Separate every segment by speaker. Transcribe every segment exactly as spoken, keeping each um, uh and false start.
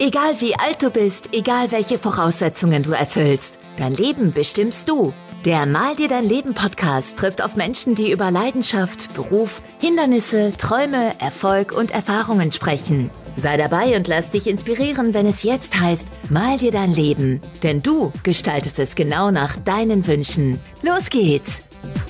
Speaker 1: Egal wie alt du bist, egal welche Voraussetzungen du erfüllst, dein Leben bestimmst du. Der Mal dir dein Leben Podcast trifft auf Menschen, die über Leidenschaft, Beruf, Hindernisse, Träume, Erfolg und Erfahrungen sprechen. Sei dabei und lass dich inspirieren, wenn es jetzt heißt, mal dir dein Leben. Denn du gestaltest es genau nach deinen Wünschen. Los geht's!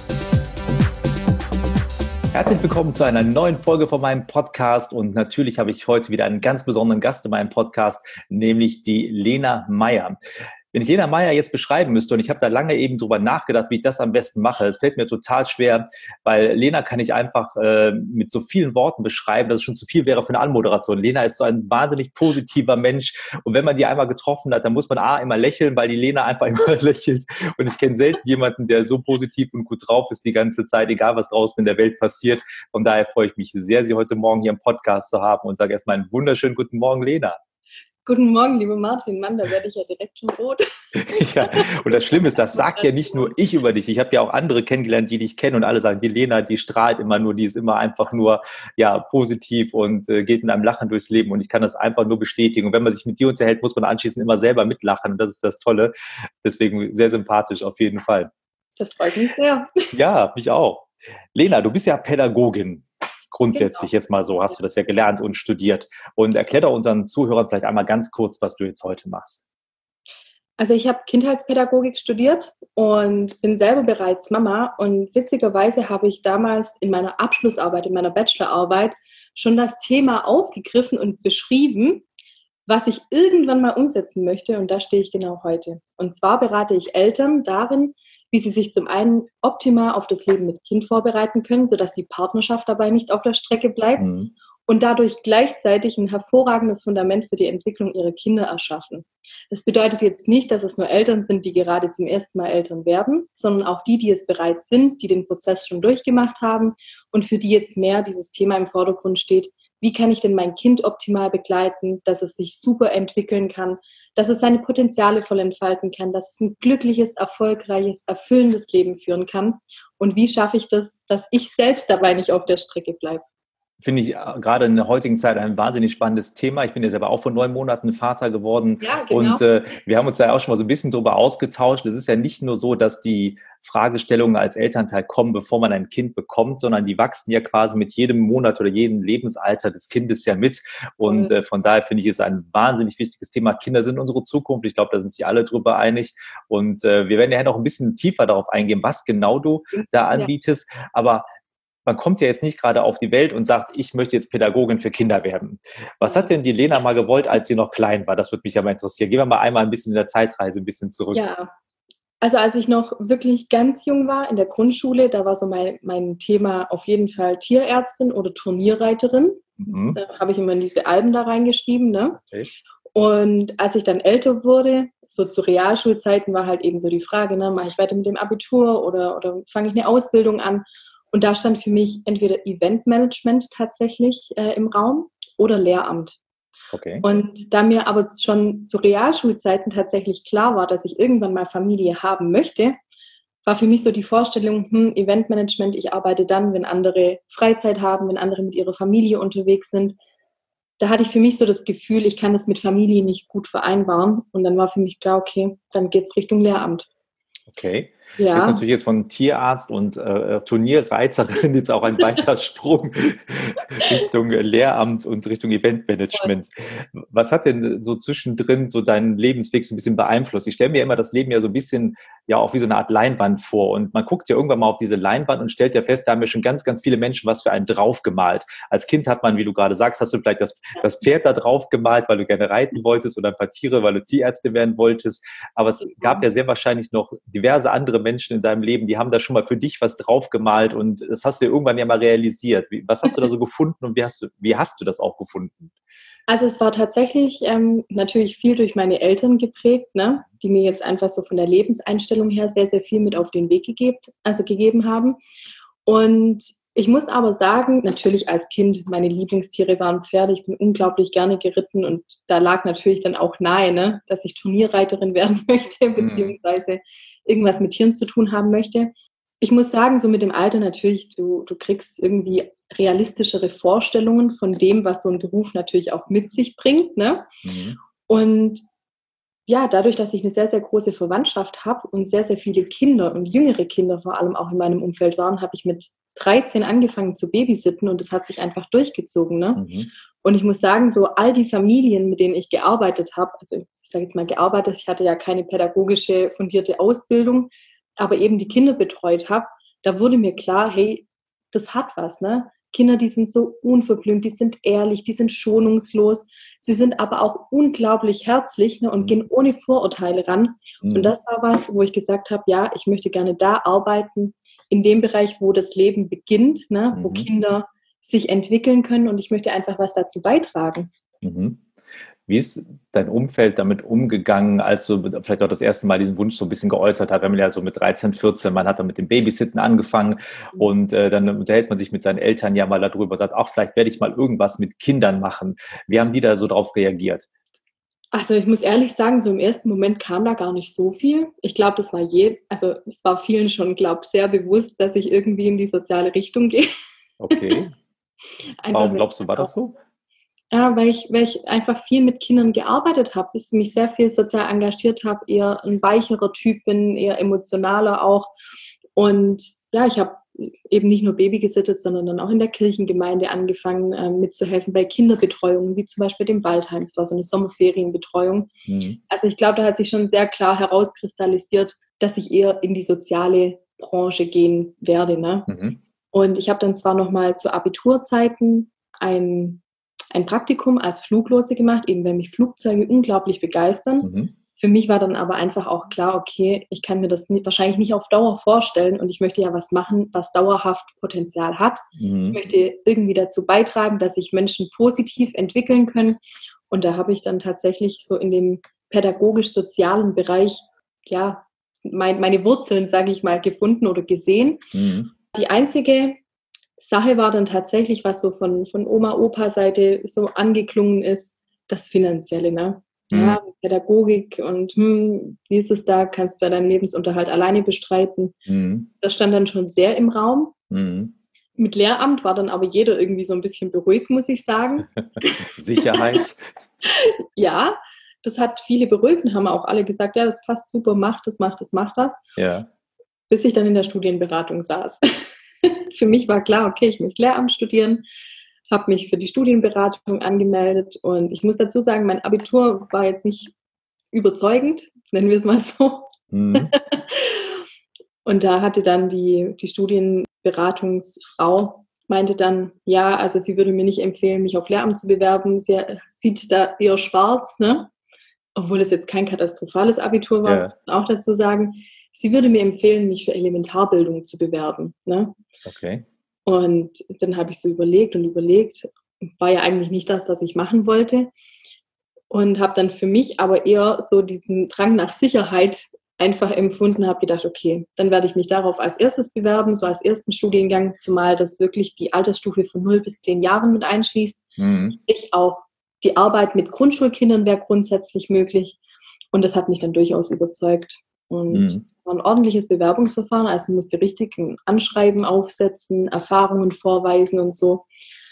Speaker 2: Herzlich willkommen zu einer neuen Folge von meinem Podcast und natürlich habe ich heute wieder einen ganz besonderen Gast in meinem Podcast, nämlich die Lena Meyer. Wenn ich Lena Meyer jetzt beschreiben müsste, und ich habe da lange eben drüber nachgedacht, wie ich das am besten mache, es fällt mir total schwer, weil Lena kann ich einfach äh, mit so vielen Worten beschreiben, dass es schon zu viel wäre für eine Anmoderation. Lena ist so ein wahnsinnig positiver Mensch und wenn man die einmal getroffen hat, dann muss man A, immer lächeln, weil die Lena einfach immer lächelt und ich kenne selten jemanden, der so positiv und gut drauf ist die ganze Zeit, egal was draußen in der Welt passiert. Von daher freue ich mich sehr, Sie heute Morgen hier im Podcast zu haben und sage erstmal einen wunderschönen guten Morgen, Lena.
Speaker 3: Guten Morgen, liebe Martin. Mann, da werde ich ja direkt schon rot.
Speaker 2: Ja, und das Schlimme ist, das sagt ja nicht nur ich über dich. Ich habe ja auch andere kennengelernt, die dich kennen und alle sagen, die Lena, die strahlt immer nur, die ist immer einfach nur ja positiv und äh, geht mit einem Lachen durchs Leben. Und ich kann das einfach nur bestätigen. Und wenn man sich mit dir unterhält, muss man anschließend immer selber mitlachen. Und das ist das Tolle. Deswegen sehr sympathisch auf jeden Fall.
Speaker 3: Das freut mich sehr.
Speaker 2: Ja, mich auch. Lena, du bist ja Pädagogin. Grundsätzlich
Speaker 3: Genau.
Speaker 2: Jetzt mal so, hast du das ja gelernt und studiert. Und erklär doch unseren Zuhörern vielleicht einmal ganz kurz, was du jetzt heute machst.
Speaker 3: Also ich habe Kindheitspädagogik studiert und bin selber bereits Mama. Und witzigerweise habe ich damals in meiner Abschlussarbeit, in meiner Bachelorarbeit schon das Thema aufgegriffen und beschrieben, was ich irgendwann mal umsetzen möchte. Und da stehe ich genau heute. Und zwar berate ich Eltern darin, wie sie sich zum einen optimal auf das Leben mit Kind vorbereiten können, sodass die Partnerschaft dabei nicht auf der Strecke bleibt
Speaker 2: Mhm.
Speaker 3: und dadurch gleichzeitig ein hervorragendes Fundament für die Entwicklung ihrer Kinder erschaffen. Das bedeutet jetzt nicht, dass es nur Eltern sind, die gerade zum ersten Mal Eltern werden, sondern auch die, die es bereits sind, die den Prozess schon durchgemacht haben und für die jetzt mehr dieses Thema im Vordergrund steht. Wie kann ich denn mein Kind optimal begleiten, dass es sich super entwickeln kann, dass es seine Potenziale voll entfalten kann, dass es ein glückliches, erfolgreiches, erfüllendes Leben führen kann? Und wie schaffe ich das, dass ich selbst dabei nicht auf der Strecke bleibe?
Speaker 2: Finde ich äh, gerade in der heutigen Zeit ein wahnsinnig spannendes Thema. Ich bin ja selber auch vor neun Monaten Vater geworden.
Speaker 3: Ja, genau.
Speaker 2: Und äh, wir haben uns da auch schon mal so ein bisschen drüber ausgetauscht. Es ist ja nicht nur so, dass die Fragestellungen als Elternteil kommen, bevor man ein Kind bekommt, sondern die wachsen ja quasi mit jedem Monat oder jedem Lebensalter des Kindes ja mit. Und äh, von daher finde ich es ein wahnsinnig wichtiges Thema. Kinder sind unsere Zukunft. Ich glaube, da sind sich alle drüber einig. Und äh, wir werden ja noch ein bisschen tiefer darauf eingehen, was genau du da anbietest. Ja. Aber man kommt ja jetzt nicht gerade auf die Welt und sagt, ich möchte jetzt Pädagogin für Kinder werden. Was hat denn die Lena mal gewollt, als sie noch klein war? Das würde mich ja mal interessieren. Gehen wir mal einmal ein bisschen in der Zeitreise ein bisschen zurück.
Speaker 3: Ja, also als ich noch wirklich ganz jung war in der Grundschule, da war so mein, mein Thema auf jeden Fall Tierärztin oder Turnierreiterin.
Speaker 2: Mhm.
Speaker 3: Das äh, habe ich immer in diese Alben da reingeschrieben. Ne?
Speaker 2: Okay.
Speaker 3: Und als ich dann älter wurde, so zu Realschulzeiten, war halt eben so die Frage, ne, mache ich weiter mit dem Abitur oder, oder fange ich eine Ausbildung an? Und da stand für mich entweder Eventmanagement tatsächlich äh, im Raum oder Lehramt.
Speaker 2: Okay.
Speaker 3: Und da mir aber schon zu Realschulzeiten tatsächlich klar war, dass ich irgendwann mal Familie haben möchte, war für mich so die Vorstellung, hm, Eventmanagement, ich arbeite dann, wenn andere Freizeit haben, wenn andere mit ihrer Familie unterwegs sind. Da hatte ich für mich so das Gefühl, ich kann das mit Familie nicht gut vereinbaren. Und dann war für mich klar, okay, dann geht's Richtung Lehramt.
Speaker 2: Okay.
Speaker 3: Ja.
Speaker 2: Ist natürlich jetzt von Tierarzt und äh, Turnierreiterin jetzt auch ein weiter Sprung Richtung Lehramt und Richtung Eventmanagement. Was hat denn so zwischendrin so deinen Lebensweg so ein bisschen beeinflusst? Ich stelle mir immer das Leben ja so ein bisschen ja auch wie so eine Art Leinwand vor und man guckt ja irgendwann mal auf diese Leinwand und stellt ja fest, da haben ja schon ganz, ganz viele Menschen was für einen draufgemalt. Als Kind hat man, wie du gerade sagst, hast du vielleicht das, das Pferd da drauf gemalt, weil du gerne reiten wolltest oder ein paar Tiere, weil du Tierärztin werden wolltest. Aber es gab ja sehr wahrscheinlich noch diverse andere Menschen in deinem Leben, die haben da schon mal für dich was draufgemalt und das hast du ja irgendwann ja mal realisiert. Was hast du da so gefunden und wie hast du, wie hast du das auch gefunden?
Speaker 3: Also es war tatsächlich ähm, natürlich viel durch meine Eltern geprägt, ne? Die mir jetzt einfach so von der Lebenseinstellung her sehr, sehr viel mit auf den Weg gegeben, also gegeben haben. Und ich muss aber sagen, natürlich als Kind, meine Lieblingstiere waren Pferde. Ich bin unglaublich gerne geritten und da lag natürlich dann auch nahe, ne, dass ich Turnierreiterin werden möchte, beziehungsweise irgendwas mit Tieren zu tun haben möchte. Ich muss sagen, so mit dem Alter natürlich, du, du kriegst irgendwie realistischere Vorstellungen von dem, was so ein Beruf natürlich auch mit sich bringt. Ne?
Speaker 2: Mhm.
Speaker 3: Und ja, dadurch, dass ich eine sehr, sehr große Verwandtschaft habe und sehr, sehr viele Kinder und jüngere Kinder vor allem auch in meinem Umfeld waren, habe ich mit dreizehn angefangen zu babysitten und das hat sich einfach durchgezogen. Ne?
Speaker 2: Mhm.
Speaker 3: Und ich muss sagen, so all die Familien, mit denen ich gearbeitet habe, also ich sage jetzt mal gearbeitet, ich hatte ja keine pädagogische fundierte Ausbildung, aber eben die Kinder betreut habe, da wurde mir klar, hey, das hat was, ne? Kinder, die sind so unverblümt, die sind ehrlich, die sind schonungslos, sie sind aber auch unglaublich herzlich, ne, und
Speaker 2: Mhm.
Speaker 3: gehen ohne Vorurteile ran.
Speaker 2: Mhm.
Speaker 3: Und das war was, wo ich gesagt habe, ja, ich möchte gerne da arbeiten, in dem Bereich, wo das Leben beginnt, ne, wo
Speaker 2: Mhm.
Speaker 3: Kinder sich entwickeln können und ich möchte einfach was dazu beitragen.
Speaker 2: Mhm. Wie ist dein Umfeld damit umgegangen, als du vielleicht auch das erste Mal diesen Wunsch so ein bisschen geäußert hast? Wenn man ja so mit dreizehn, vierzehn, man hat dann mit dem Babysitten angefangen und äh, dann unterhält man sich mit seinen Eltern ja mal darüber, sagt, ach, vielleicht werde ich mal irgendwas mit Kindern machen. Wie haben die da so drauf reagiert?
Speaker 3: Also ich muss ehrlich sagen, so im ersten Moment kam da gar nicht so viel. Ich glaube, das war je, also es war vielen schon, glaube ich, sehr bewusst, dass ich irgendwie in die soziale Richtung gehe.
Speaker 2: Okay.
Speaker 3: Einfach,
Speaker 2: Warum
Speaker 3: weil
Speaker 2: glaubst du, war
Speaker 3: ich
Speaker 2: das
Speaker 3: auch,
Speaker 2: so?
Speaker 3: ja, weil ich, weil ich einfach viel mit Kindern gearbeitet habe, bis mich sehr viel sozial engagiert habe, eher ein weicherer Typ bin, eher emotionaler auch. Und ja, ich habe eben nicht nur Baby gesittet, sondern dann auch in der Kirchengemeinde angefangen, äh, mitzuhelfen bei Kinderbetreuungen, wie zum Beispiel dem Waldheim. Das war so eine Sommerferienbetreuung.
Speaker 2: Mhm.
Speaker 3: Also ich glaube, da hat sich schon sehr klar herauskristallisiert, dass ich eher in die soziale Branche gehen werde. Ne?
Speaker 2: Mhm.
Speaker 3: Und ich habe dann zwar nochmal zu Abiturzeiten ein, ein Praktikum als Fluglotse gemacht, eben weil mich Flugzeuge unglaublich begeistern.
Speaker 2: Mhm.
Speaker 3: Für mich war dann aber einfach auch klar, okay, ich kann mir das nicht, wahrscheinlich nicht auf Dauer vorstellen und ich möchte ja was machen, was dauerhaft Potenzial hat.
Speaker 2: Mhm.
Speaker 3: Ich möchte irgendwie dazu beitragen, dass sich Menschen positiv entwickeln können. Und da habe ich dann tatsächlich so in dem pädagogisch-sozialen Bereich, ja, mein, meine Wurzeln, sage ich mal, gefunden oder gesehen.
Speaker 2: Mhm.
Speaker 3: Die einzige Sache war dann tatsächlich, was so von, von Oma-Opa-Seite so angeklungen ist, das Finanzielle, ne?
Speaker 2: Mhm.
Speaker 3: Ja, Pädagogik und hm, wie ist es da? Kannst du da deinen Lebensunterhalt alleine bestreiten?
Speaker 2: Mhm.
Speaker 3: Das stand dann schon sehr im Raum.
Speaker 2: Mhm.
Speaker 3: Mit Lehramt war dann aber jeder irgendwie so ein bisschen beruhigt, muss ich sagen.
Speaker 2: Sicherheit.
Speaker 3: Ja, das hat viele beruhigt und haben auch alle gesagt, ja, das passt super, mach das, mach das, mach das.
Speaker 2: Ja.
Speaker 3: Bis ich dann in der Studienberatung saß. Für mich war klar, okay, ich möchte Lehramt studieren, habe mich für die Studienberatung angemeldet und ich muss dazu sagen, mein Abitur war jetzt nicht überzeugend, nennen wir es mal so.
Speaker 2: Mhm.
Speaker 3: Und da hatte dann die, die Studienberatungsfrau, meinte dann, ja, also sie würde mir nicht empfehlen, mich auf Lehramt zu bewerben. Sie sieht da eher schwarz, ne? Obwohl es jetzt kein katastrophales Abitur war,
Speaker 2: Ja.
Speaker 3: muss man auch dazu sagen. Sie würde mir empfehlen, mich für Elementarbildung zu bewerben. Ne?
Speaker 2: Okay.
Speaker 3: Und dann habe ich so überlegt und überlegt, war ja eigentlich nicht das, was ich machen wollte. Und habe dann für mich aber eher so diesen Drang nach Sicherheit einfach empfunden, habe gedacht, okay, dann werde ich mich darauf als erstes bewerben, so als ersten Studiengang, zumal das wirklich die Altersstufe von null bis zehn Jahren mit einschließt.
Speaker 2: Mhm.
Speaker 3: Ich auch die Arbeit mit Grundschulkindern wäre grundsätzlich möglich. Und das hat mich dann durchaus überzeugt. Und
Speaker 2: Mhm.
Speaker 3: es war ein ordentliches Bewerbungsverfahren, also musste richtig ein Anschreiben aufsetzen, Erfahrungen vorweisen und so.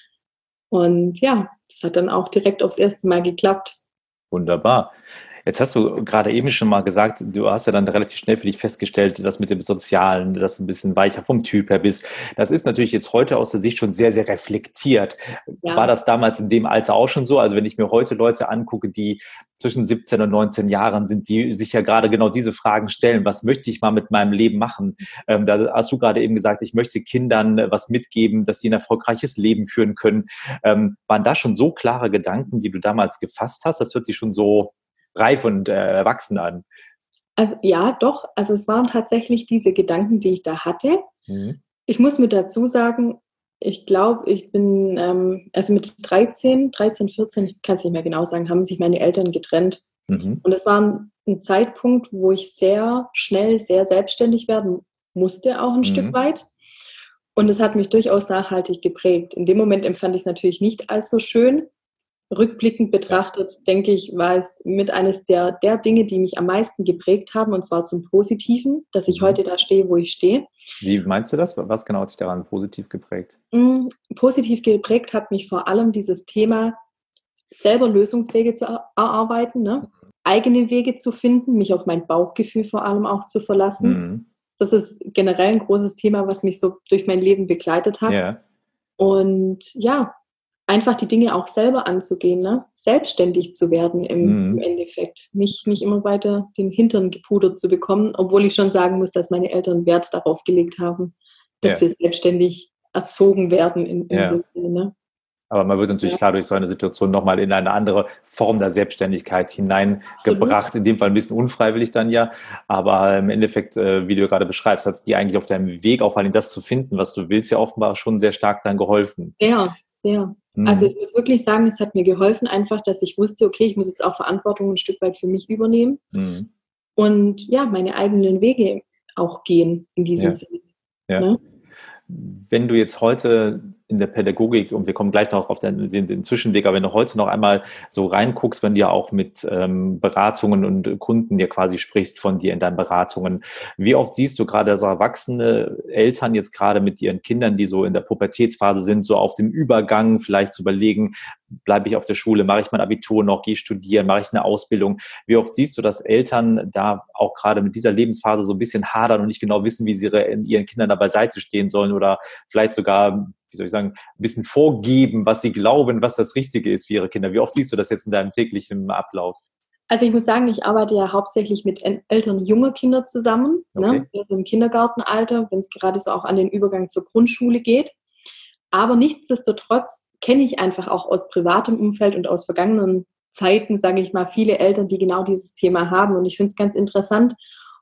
Speaker 3: Und ja, das hat dann auch direkt aufs erste Mal geklappt.
Speaker 2: Wunderbar. Jetzt hast du gerade eben schon mal gesagt, du hast ja dann relativ schnell für dich festgestellt, dass mit dem Sozialen, dass du ein bisschen weicher vom Typ her bist. Das ist natürlich jetzt heute aus der Sicht schon sehr, sehr reflektiert.
Speaker 3: Ja.
Speaker 2: War das damals in dem Alter auch schon so? Also wenn ich mir heute Leute angucke, die zwischen siebzehn und neunzehn Jahren sind, die sich ja gerade genau diese Fragen stellen. Was möchte ich mal mit meinem Leben machen? Ähm, da hast du gerade eben gesagt, ich möchte Kindern was mitgeben, dass sie ein erfolgreiches Leben führen können. Ähm, waren da schon so klare Gedanken, die du damals gefasst hast? Das hört sich schon so reif und äh, erwachsen an.
Speaker 3: Also ja, doch. Also es waren tatsächlich diese Gedanken, die ich da hatte.
Speaker 2: Mhm.
Speaker 3: Ich muss mir dazu sagen, ich glaube, ich bin, ähm, also mit dreizehn, dreizehn, vierzehn, ich kann es nicht mehr genau sagen, haben sich meine Eltern getrennt.
Speaker 2: Mhm.
Speaker 3: Und es war ein, ein Zeitpunkt, wo ich sehr schnell, sehr selbstständig werden musste, auch ein
Speaker 2: Mhm.
Speaker 3: Stück weit. Und es hat mich durchaus nachhaltig geprägt. In dem Moment empfand ich es natürlich nicht als so schön, rückblickend betrachtet, ja. denke ich, war es mit eines der, der Dinge, die mich am meisten geprägt haben, und zwar zum Positiven, dass ich mhm. heute da stehe, wo ich stehe.
Speaker 2: Wie meinst du das? Was genau hat sich daran positiv geprägt?
Speaker 3: Mhm. Positiv geprägt hat mich vor allem dieses Thema, selber Lösungswege zu erarbeiten, ne? eigene Wege zu finden, mich auf mein Bauchgefühl vor allem auch zu verlassen. Mhm. Das ist generell ein großes Thema, was mich so durch mein Leben begleitet hat.
Speaker 2: Ja.
Speaker 3: Und ja, einfach die Dinge auch selber anzugehen, ne? selbstständig zu werden im, mhm. im Endeffekt. Nicht, nicht immer weiter den Hintern gepudert zu bekommen, obwohl ich schon sagen muss, dass meine Eltern Wert darauf gelegt haben, dass ja. wir selbstständig erzogen werden in, in
Speaker 2: ja.
Speaker 3: dem Sinne. Ne?
Speaker 2: Aber man wird natürlich ja. klar durch so eine Situation nochmal in eine andere Form der Selbstständigkeit hineingebracht. Absolut. In dem Fall ein bisschen unfreiwillig dann ja. Aber im Endeffekt, wie du gerade beschreibst, hat es dir eigentlich auf deinem Weg, auch vor allem das zu finden, was du willst, ja offenbar schon sehr stark dann geholfen.
Speaker 3: Sehr, sehr. Mhm. Also ich muss wirklich sagen, es hat mir geholfen einfach, dass ich wusste, okay, ich muss jetzt auch Verantwortung ein Stück weit für mich übernehmen. Mhm. Und ja, meine eigenen Wege auch gehen in diesem
Speaker 2: ja.
Speaker 3: Sinne.
Speaker 2: Ja.
Speaker 3: Ne?
Speaker 2: Wenn du jetzt heute in der Pädagogik, und wir kommen gleich noch auf den, den, den Zwischenweg, aber wenn du heute noch einmal so reinguckst, wenn du ja auch mit ähm, Beratungen und Kunden dir quasi sprichst von dir in deinen Beratungen, wie oft siehst du gerade so erwachsene Eltern jetzt gerade mit ihren Kindern, die so in der Pubertätsphase sind, so auf dem Übergang vielleicht zu überlegen, bleibe ich auf der Schule, mache ich mein Abitur noch, gehe ich studieren, mache ich eine Ausbildung? Wie oft siehst du, dass Eltern da auch gerade mit dieser Lebensphase so ein bisschen hadern und nicht genau wissen, wie sie ihre, ihren Kindern da beiseite stehen sollen oder vielleicht sogar, wie soll ich sagen, ein bisschen vorgeben, was sie glauben, was das Richtige ist für ihre Kinder? Wie oft siehst du das jetzt in deinem täglichen Ablauf?
Speaker 3: Also ich muss sagen, ich arbeite ja hauptsächlich mit Eltern junger Kinder zusammen,
Speaker 2: okay.
Speaker 3: ne? Also im Kindergartenalter, wenn es gerade so auch an den Übergang zur Grundschule geht. Aber nichtsdestotrotz kenne ich einfach auch aus privatem Umfeld und aus vergangenen Zeiten, sage ich mal, viele Eltern, die genau dieses Thema haben. Und ich finde es ganz interessant.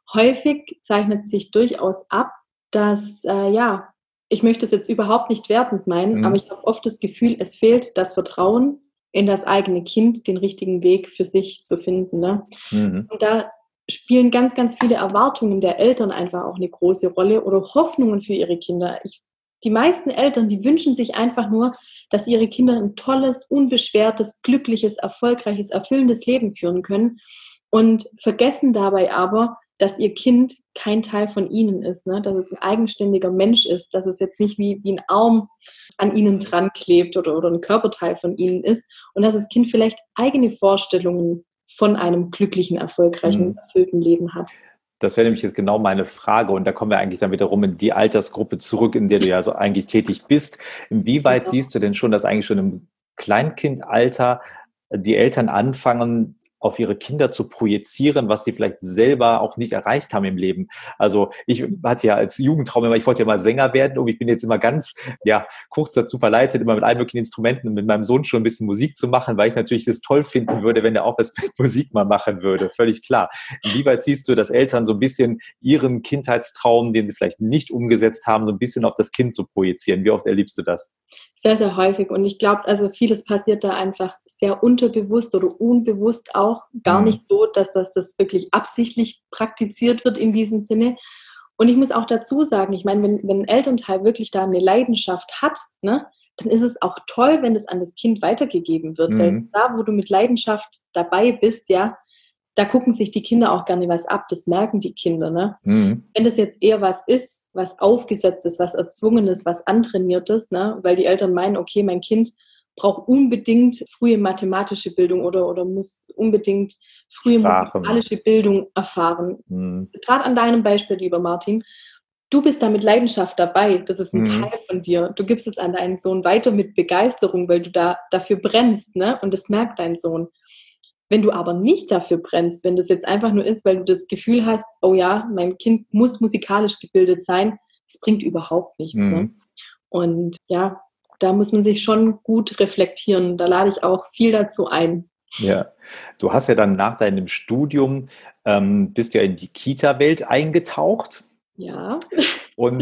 Speaker 3: Häufig zeichnet sich durchaus ab, dass, äh, ja, ich möchte es jetzt überhaupt nicht wertend meinen, mhm. aber ich habe oft das Gefühl, es fehlt das Vertrauen in das eigene Kind, den richtigen Weg für sich zu finden. Ne? Mhm. Und da spielen ganz, ganz viele Erwartungen der Eltern einfach auch eine große Rolle oder Hoffnungen für ihre Kinder. Ich, die meisten Eltern, die wünschen sich einfach nur, dass ihre Kinder ein tolles, unbeschwertes, glückliches, erfolgreiches, erfüllendes Leben führen können und vergessen dabei aber, dass ihr Kind kein Teil von ihnen ist, ne? Dass es ein eigenständiger Mensch ist, dass es jetzt nicht wie, wie ein Arm an ihnen dran klebt oder, oder ein Körperteil von ihnen ist und dass das Kind vielleicht eigene Vorstellungen von einem glücklichen, erfolgreichen, mhm. erfüllten Leben hat.
Speaker 2: Das wäre nämlich jetzt genau meine Frage und da kommen wir eigentlich dann wiederum in die Altersgruppe zurück, in der du ja so eigentlich tätig bist. Inwieweit ja. siehst du denn schon, dass eigentlich schon im Kleinkindalter die Eltern anfangen, auf ihre Kinder zu projizieren, was sie vielleicht selber auch nicht erreicht haben im Leben. Also ich hatte ja als Jugendtraum immer, ich wollte ja mal Sänger werden und ich bin jetzt immer ganz, ja, kurz dazu verleitet, immer mit allen möglichen Instrumenten und mit meinem Sohn schon ein bisschen Musik zu machen, weil ich natürlich das toll finden würde, wenn er auch das mit Musik mal machen würde. Völlig klar. Inwieweit siehst du, dass Eltern so ein bisschen ihren Kindheitstraum, den sie vielleicht nicht umgesetzt haben, so ein bisschen auf das Kind zu projizieren? Wie oft erlebst du das?
Speaker 3: Sehr, sehr häufig. Und ich glaube, also vieles passiert da einfach sehr unterbewusst oder unbewusst auch. Gar nicht so, dass das, das wirklich absichtlich praktiziert wird in diesem Sinne. Und ich muss auch dazu sagen, ich meine, wenn, wenn ein Elternteil wirklich da eine Leidenschaft hat, ne, dann ist es auch toll, wenn das an das Kind weitergegeben wird. Mhm. Weil da, wo du mit Leidenschaft dabei bist, ja, da gucken sich die Kinder auch gerne was ab. Das merken die Kinder. Ne? Mhm. Wenn das jetzt eher was ist, was aufgesetztes, was erzwungenes, was antrainiertes, ne, weil die Eltern meinen, okay, mein Kind braucht unbedingt frühe mathematische Bildung oder, oder muss unbedingt frühe Sprachen. Musikalische Bildung erfahren. Mhm. Gerade an deinem Beispiel, lieber Martin, du bist da mit Leidenschaft dabei. Das ist ein mhm. Teil von dir. Du gibst es an deinen Sohn weiter mit Begeisterung, weil du da dafür brennst, ne? Und das merkt dein Sohn. Wenn du aber nicht dafür brennst, wenn das jetzt einfach nur ist, weil du das Gefühl hast, oh ja, mein Kind muss musikalisch gebildet sein, das bringt überhaupt nichts. Mhm. Ne? Und ja, da muss man sich schon gut reflektieren. Da lade ich auch viel dazu ein.
Speaker 2: Ja, du hast ja dann nach deinem Studium, ähm, bist ja in die Kita-Welt eingetaucht.
Speaker 3: Ja.
Speaker 2: Und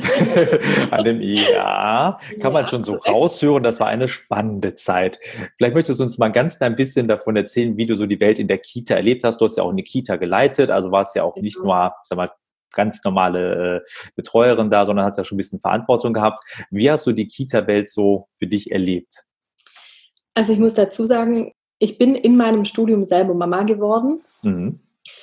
Speaker 2: an dem Ja kann man ja, schon so raushören, das war eine spannende Zeit. Vielleicht möchtest du uns mal ganz klein bisschen davon erzählen, wie du so die Welt in der Kita erlebt hast. Du hast ja auch eine Kita geleitet, also warst ja auch nicht nur, sag mal, ganz normale äh, Betreuerin da, sondern hast ja schon ein bisschen Verantwortung gehabt. Wie hast du die Kita-Welt so für dich erlebt?
Speaker 3: Also ich muss dazu sagen, ich bin in meinem Studium selber Mama geworden. Mhm.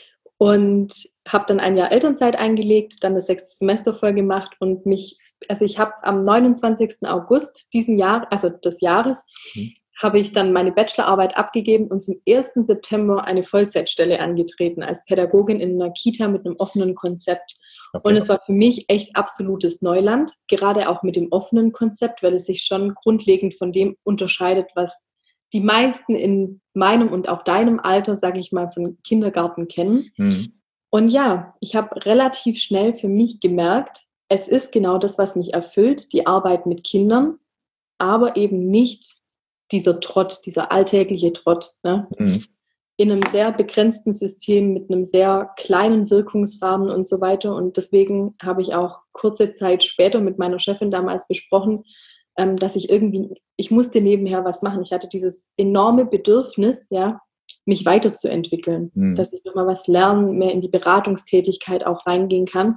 Speaker 3: Und habe dann ein Jahr Elternzeit eingelegt, dann das sechste Semester voll gemacht und mich, also ich habe am neunundzwanzigsten August diesen Jahr, also des Jahres, mhm. habe ich dann meine Bachelorarbeit abgegeben und zum ersten September eine Vollzeitstelle angetreten als Pädagogin in einer Kita mit einem offenen Konzept. Okay. Und es war für mich echt absolutes Neuland, gerade auch mit dem offenen Konzept, weil es sich schon grundlegend von dem unterscheidet, was die meisten in meinem und auch deinem Alter, sage ich mal, von Kindergarten kennen. Mhm. Und ja, ich habe relativ schnell für mich gemerkt, es ist genau das, was mich erfüllt, die Arbeit mit Kindern, aber eben nicht dieser Trott, dieser alltägliche Trott. Ne? Mhm. In einem sehr begrenzten System mit einem sehr kleinen Wirkungsrahmen und so weiter. Und deswegen habe ich auch kurze Zeit später mit meiner Chefin damals besprochen, dass ich irgendwie, ich musste nebenher was machen. Ich hatte dieses enorme Bedürfnis, ja, mich weiterzuentwickeln, mhm. dass ich nochmal was lernen, mehr in die Beratungstätigkeit auch reingehen kann.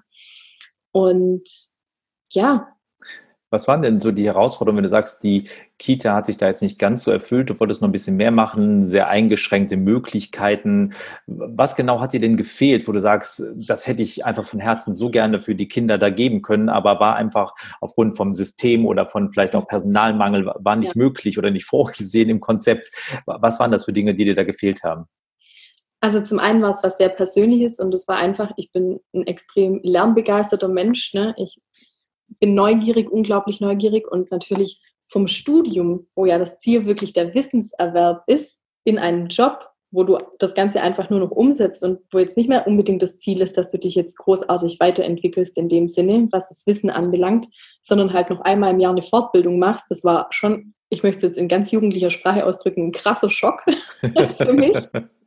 Speaker 3: Und ja.
Speaker 2: Was waren denn so die Herausforderungen, wenn du sagst, die Kita hat sich da jetzt nicht ganz so erfüllt, du wolltest noch ein bisschen mehr machen, sehr eingeschränkte Möglichkeiten. Was genau hat dir denn gefehlt, wo du sagst, das hätte ich einfach von Herzen so gerne für die Kinder da geben können, aber war einfach aufgrund vom System oder von vielleicht auch Personalmangel, war nicht ja. möglich oder nicht vorgesehen im Konzept. Was waren das für Dinge, die dir da gefehlt haben?
Speaker 3: Also zum einen war es was sehr Persönliches und es war einfach, ich bin ein extrem lernbegeisterter Mensch, ne? Ich bin neugierig, unglaublich neugierig und natürlich vom Studium, wo ja das Ziel wirklich der Wissenserwerb ist, in einen Job, wo du das Ganze einfach nur noch umsetzt und wo jetzt nicht mehr unbedingt das Ziel ist, dass du dich jetzt großartig weiterentwickelst in dem Sinne, was das Wissen anbelangt, sondern halt noch einmal im Jahr eine Fortbildung machst. Das war schon, ich möchte es jetzt in ganz jugendlicher Sprache ausdrücken, ein krasser Schock für mich.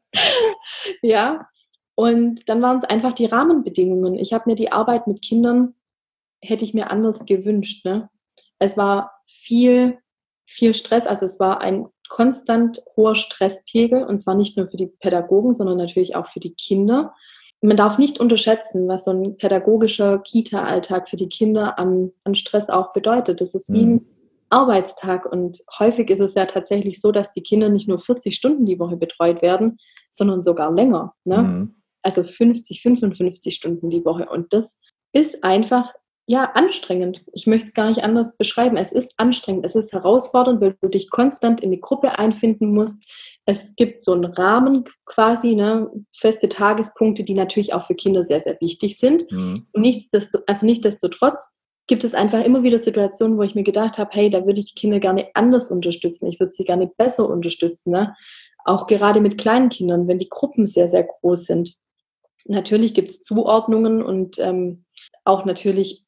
Speaker 3: Ja, und dann waren es einfach die Rahmenbedingungen. Ich habe mir die Arbeit mit Kindern hätte ich mir anders gewünscht. Ne? Es war viel, viel Stress, also es war ein konstant hoher Stresspegel und zwar nicht nur für die Pädagogen, sondern natürlich auch für die Kinder. Man darf nicht unterschätzen, was so ein pädagogischer Kita-Alltag für die Kinder an, an Stress auch bedeutet. Das ist wie ein Arbeitstag und häufig ist es ja tatsächlich so, dass die Kinder nicht nur vierzig Stunden die Woche betreut werden, sondern sogar länger. Ne? Mhm. Also fünfzig, fünfundfünfzig Stunden die Woche und das ist einfach ja, anstrengend. Ich möchte es gar nicht anders beschreiben. Es ist anstrengend, es ist herausfordernd, weil du dich konstant in die Gruppe einfinden musst. Es gibt so einen Rahmen quasi, ne, feste Tagespunkte, die natürlich auch für Kinder sehr, sehr wichtig sind. Mhm. Und nichtsdestotrotz, also nichtsdestotrotz gibt es einfach immer wieder Situationen, wo ich mir gedacht habe, hey, da würde ich die Kinder gerne anders unterstützen. Ich würde sie gerne besser unterstützen. Ne? Auch gerade mit kleinen Kindern, wenn die Gruppen sehr, sehr groß sind. Natürlich gibt es Zuordnungen und ähm, auch natürlich,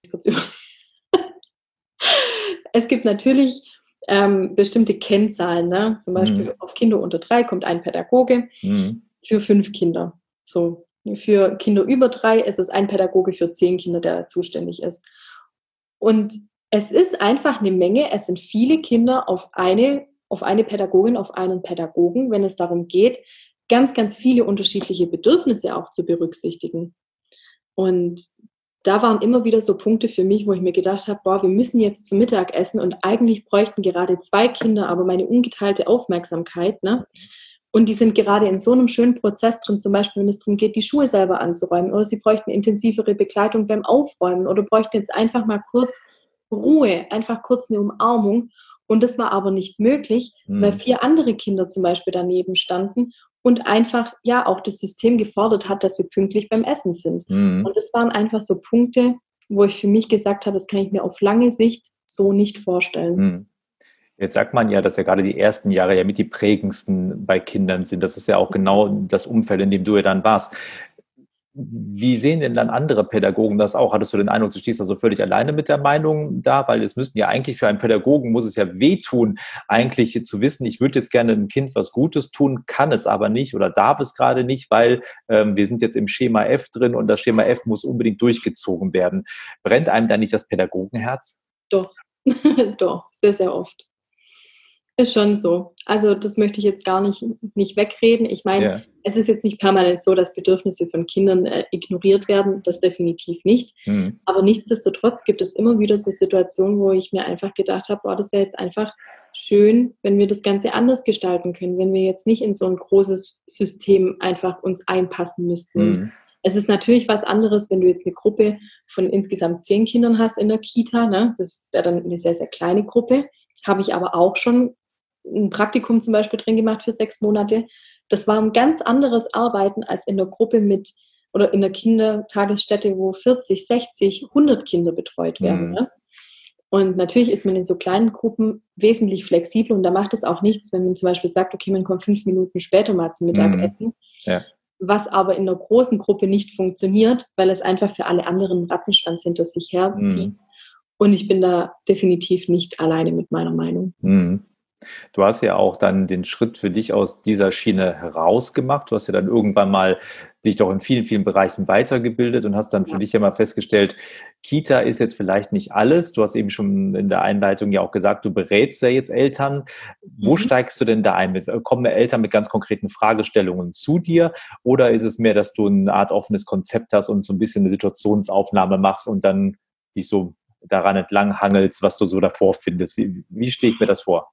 Speaker 3: es gibt natürlich ähm, bestimmte Kennzahlen, ne? Zum Beispiel mhm. auf Kinder unter drei kommt ein Pädagoge mhm. für fünf Kinder. So. Für Kinder über drei ist es ein Pädagoge für zehn Kinder, der zuständig ist. Und es ist einfach eine Menge, es sind viele Kinder auf eine, auf eine Pädagogin, auf einen Pädagogen, wenn es darum geht, ganz, ganz viele unterschiedliche Bedürfnisse auch zu berücksichtigen. Und da waren immer wieder so Punkte für mich, wo ich mir gedacht habe, boah, wir müssen jetzt zum Mittag essen und eigentlich bräuchten gerade zwei Kinder aber meine ungeteilte Aufmerksamkeit, ne? Und die sind gerade in so einem schönen Prozess drin, zum Beispiel, wenn es darum geht, die Schuhe selber anzuräumen oder sie bräuchten intensivere Begleitung beim Aufräumen oder bräuchten jetzt einfach mal kurz Ruhe, einfach kurz eine Umarmung. Und das war aber nicht möglich, mhm. weil vier andere Kinder zum Beispiel daneben standen und einfach ja auch das System gefordert hat, dass wir pünktlich beim Essen sind. Mhm. Und das waren einfach so Punkte, wo ich für mich gesagt habe, das kann ich mir auf lange Sicht so nicht vorstellen.
Speaker 2: Mhm. Jetzt sagt man ja, dass ja gerade die ersten Jahre ja mit die prägendsten bei Kindern sind. Das ist ja auch genau das Umfeld, in dem du ja dann warst. Wie sehen denn dann andere Pädagogen das auch? Hattest du den Eindruck, du stehst da so völlig alleine mit der Meinung da? Weil es müssten ja eigentlich für einen Pädagogen, muss es ja wehtun, eigentlich zu wissen, ich würde jetzt gerne einem Kind was Gutes tun, kann es aber nicht oder darf es gerade nicht, weil ähm, wir sind jetzt im Schema F drin und das Schema F muss unbedingt durchgezogen werden. Brennt einem da nicht das Pädagogenherz?
Speaker 3: Doch, doch, sehr, sehr oft. Ist schon so. Also das möchte ich jetzt gar nicht, nicht wegreden. Ich meine, ja. Es ist jetzt nicht permanent so, dass Bedürfnisse von Kindern äh, ignoriert werden. Das definitiv nicht. Mhm. Aber nichtsdestotrotz gibt es immer wieder so Situationen, wo ich mir einfach gedacht habe, boah, das wäre jetzt einfach schön, wenn wir das Ganze anders gestalten können, wenn wir jetzt nicht in so ein großes System einfach uns einpassen müssten.
Speaker 2: Mhm.
Speaker 3: Es ist natürlich was anderes, wenn du jetzt eine Gruppe von insgesamt zehn Kindern hast in der Kita, ne? Das wäre dann eine sehr, sehr kleine Gruppe. Habe ich aber auch schon ein Praktikum zum Beispiel drin gemacht für sechs Monate. Das war ein ganz anderes Arbeiten als in der Gruppe mit oder in der Kindertagesstätte, wo vierzig, sechzig, hundert Kinder betreut werden.
Speaker 2: Mhm.
Speaker 3: Ne? Und natürlich ist man in so kleinen Gruppen wesentlich flexibler und da macht es auch nichts, wenn man zum Beispiel sagt, okay, man kommt fünf Minuten später mal zum Mittagessen,
Speaker 2: Mhm. Ja.
Speaker 3: was aber in einer großen Gruppe nicht funktioniert, weil es einfach für alle anderen einen Rattenschwanz hinter sich herzieht.
Speaker 2: Mhm.
Speaker 3: Und ich bin da definitiv nicht alleine mit meiner Meinung.
Speaker 2: Mhm. Du hast ja auch dann den Schritt für dich aus dieser Schiene herausgemacht. Du hast ja dann irgendwann mal dich doch in vielen, vielen Bereichen weitergebildet und hast dann für
Speaker 3: Ja.
Speaker 2: dich ja mal festgestellt, Kita ist jetzt vielleicht nicht alles. Du hast eben schon in der Einleitung ja auch gesagt, du berätst ja jetzt Eltern. Wo
Speaker 3: Mhm.
Speaker 2: steigst du denn da ein? Mit, kommen Eltern mit ganz konkreten Fragestellungen zu dir? Oder ist es mehr, dass du eine Art offenes Konzept hast und so ein bisschen eine Situationsaufnahme machst und dann dich so daran entlang hangelst, was du so davor findest? Wie, wie stehe ich mir das vor?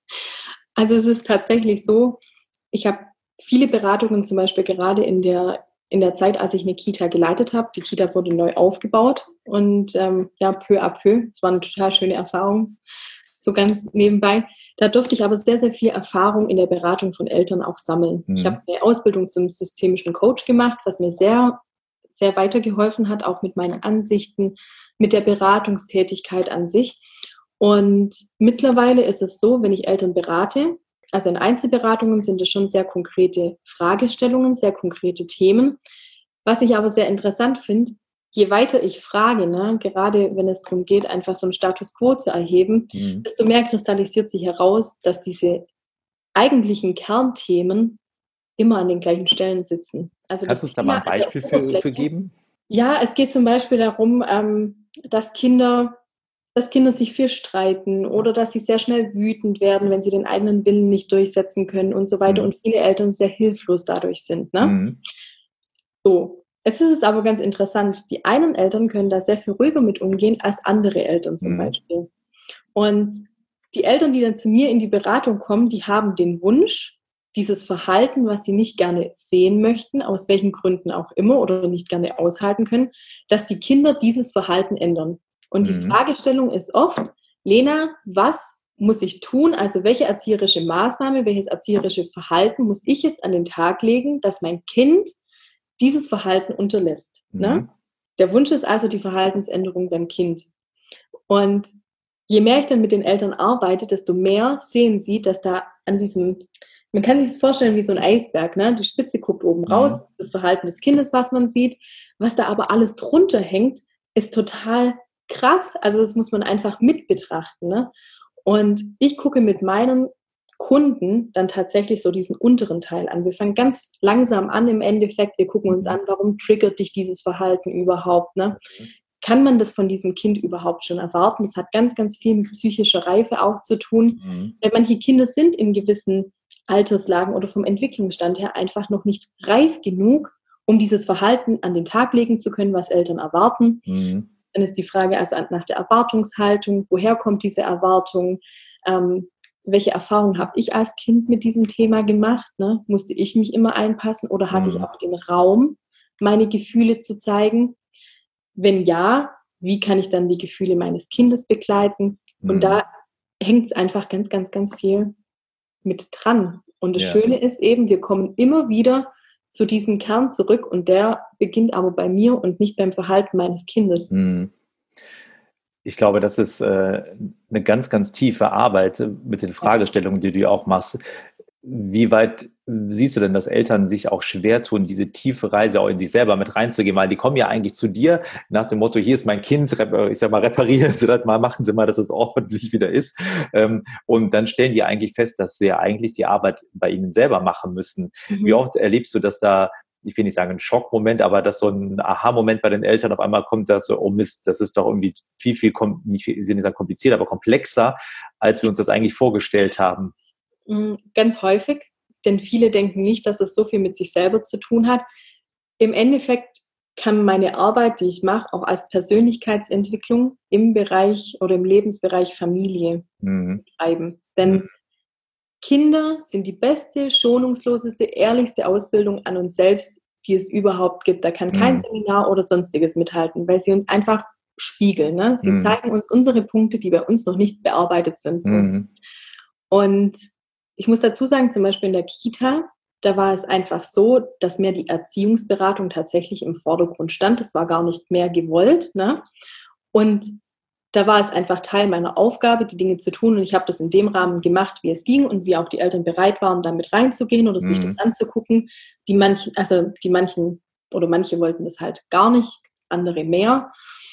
Speaker 3: Also es ist tatsächlich so, ich habe viele Beratungen zum Beispiel gerade in der, in der Zeit, als ich eine Kita geleitet habe. Die Kita wurde neu aufgebaut und ähm, ja, peu à peu. Es war eine total schöne Erfahrung, so ganz nebenbei. Da durfte ich aber sehr, sehr viel Erfahrung in der Beratung von Eltern auch sammeln.
Speaker 2: Mhm.
Speaker 3: Ich habe eine Ausbildung zum systemischen Coach gemacht, was mir sehr, sehr weitergeholfen hat, auch mit meinen Ansichten, mit der Beratungstätigkeit an sich. Und mittlerweile ist es so, wenn ich Eltern berate, also in Einzelberatungen sind es schon sehr konkrete Fragestellungen, sehr konkrete Themen. Was ich aber sehr interessant finde, je weiter ich frage, ne, gerade wenn es darum geht, einfach so einen Status quo zu erheben,
Speaker 2: Mhm.
Speaker 3: desto mehr kristallisiert sich heraus, dass diese eigentlichen Kernthemen immer an den gleichen Stellen sitzen. Also
Speaker 2: Kannst
Speaker 3: das
Speaker 2: du uns da mal
Speaker 3: Thema
Speaker 2: ein
Speaker 3: an der
Speaker 2: Beispiel für, für
Speaker 3: Oberfläche.
Speaker 2: geben?
Speaker 3: Ja, es geht zum Beispiel darum, ähm, dass Kinder, dass Kinder sich viel streiten oder dass sie sehr schnell wütend werden, wenn sie den eigenen Willen nicht durchsetzen können und so weiter
Speaker 2: Mhm.
Speaker 3: und viele Eltern sehr hilflos dadurch sind. Ne?
Speaker 2: Mhm.
Speaker 3: So, jetzt ist es aber ganz interessant. Die einen Eltern können da sehr viel ruhiger mit umgehen als andere Eltern zum
Speaker 2: Mhm.
Speaker 3: Beispiel. Und die Eltern, die dann zu mir in die Beratung kommen, die haben den Wunsch, dieses Verhalten, was sie nicht gerne sehen möchten, aus welchen Gründen auch immer oder nicht gerne aushalten können, dass die Kinder dieses Verhalten ändern. Und die
Speaker 2: Mhm.
Speaker 3: Fragestellung ist oft, Lena, was muss ich tun? Also welche erzieherische Maßnahme, welches erzieherische Verhalten muss ich jetzt an den Tag legen, dass mein Kind dieses Verhalten unterlässt?
Speaker 2: Mhm.
Speaker 3: Ne? Der Wunsch ist also die Verhaltensänderung beim Kind. Und je mehr ich dann mit den Eltern arbeite, desto mehr sehen sie, dass da an diesem, man kann sich das vorstellen wie so ein Eisberg, ne? Die Spitze guckt oben raus,
Speaker 2: Mhm.
Speaker 3: das Verhalten des Kindes, was man sieht. Was da aber alles drunter hängt, ist total krass. Also das muss man einfach mit betrachten. Ne? Und ich gucke mit meinen Kunden dann tatsächlich so diesen unteren Teil an. Wir fangen ganz langsam an im Endeffekt. Wir gucken uns an, warum triggert dich dieses Verhalten überhaupt? Ne? Kann man das von diesem Kind überhaupt schon erwarten? Das hat ganz, ganz viel mit psychischer Reife auch zu tun.
Speaker 2: Mhm.
Speaker 3: Weil manche Kinder sind in gewissen Alterslagen oder vom Entwicklungsstand her einfach noch nicht reif genug, um dieses Verhalten an den Tag legen zu können, was Eltern erwarten.
Speaker 2: Mhm.
Speaker 3: Dann ist die Frage also nach der Erwartungshaltung. Woher kommt diese Erwartung? Ähm, welche Erfahrung habe ich als Kind mit diesem Thema gemacht? Ne? Musste ich mich immer einpassen oder hatte ich
Speaker 2: Mhm.
Speaker 3: auch den Raum, meine Gefühle zu zeigen? Wenn ja, wie kann ich dann die Gefühle meines Kindes begleiten? Und
Speaker 2: Mhm.
Speaker 3: da hängt es einfach ganz, ganz, ganz viel mit dran. Und das
Speaker 2: Ja.
Speaker 3: Schöne ist eben, wir kommen immer wieder zu diesem Kern zurück und der beginnt aber bei mir und nicht beim Verhalten meines Kindes.
Speaker 2: Mhm. Ich glaube, das ist äh, eine ganz, ganz tiefe Arbeit äh, mit den Fragestellungen, die du auch machst. Wie weit siehst du denn, dass Eltern sich auch schwer tun, diese tiefe Reise auch in sich selber mit reinzugehen? Weil die kommen ja eigentlich zu dir nach dem Motto, hier ist mein Kind, ich sag mal, reparieren Sie das mal, machen Sie mal, dass es ordentlich wieder ist. Und dann stellen die eigentlich fest, dass sie ja eigentlich die Arbeit bei ihnen selber machen müssen.
Speaker 3: Mhm.
Speaker 2: Wie oft erlebst du, dass da, ich will nicht sagen ein Schockmoment, aber dass so ein Aha-Moment bei den Eltern auf einmal kommt, sagt so, oh Mist, das ist doch irgendwie viel, viel, nicht, ich will nicht sagen kompliziert, aber komplexer, als wir uns das eigentlich vorgestellt haben.
Speaker 3: Ganz häufig, denn viele denken nicht, dass es so viel mit sich selber zu tun hat. Im Endeffekt kann meine Arbeit, die ich mache, auch als Persönlichkeitsentwicklung im Bereich oder im Lebensbereich Familie
Speaker 2: Mhm.
Speaker 3: betreiben. Denn
Speaker 2: Mhm.
Speaker 3: Kinder sind die beste, schonungsloseste, ehrlichste Ausbildung an uns selbst, die es überhaupt gibt. Da kann kein
Speaker 2: Mhm.
Speaker 3: Seminar oder Sonstiges mithalten, weil sie uns einfach spiegeln. Ne? Sie
Speaker 2: Mhm.
Speaker 3: zeigen uns unsere Punkte, die bei uns noch nicht bearbeitet sind. So.
Speaker 2: Mhm.
Speaker 3: Und ich muss dazu sagen, zum Beispiel in der Kita, da war es einfach so, dass mehr die Erziehungsberatung tatsächlich im Vordergrund stand. Das war gar nicht mehr gewollt. Ne? Und da war es einfach Teil meiner Aufgabe, die Dinge zu tun. Und ich habe das in dem Rahmen gemacht, wie es ging und wie auch die Eltern bereit waren, damit reinzugehen oder sich das
Speaker 2: Mhm.
Speaker 3: anzugucken. Die manchen, also die manchen oder manche wollten das halt gar nicht, andere mehr.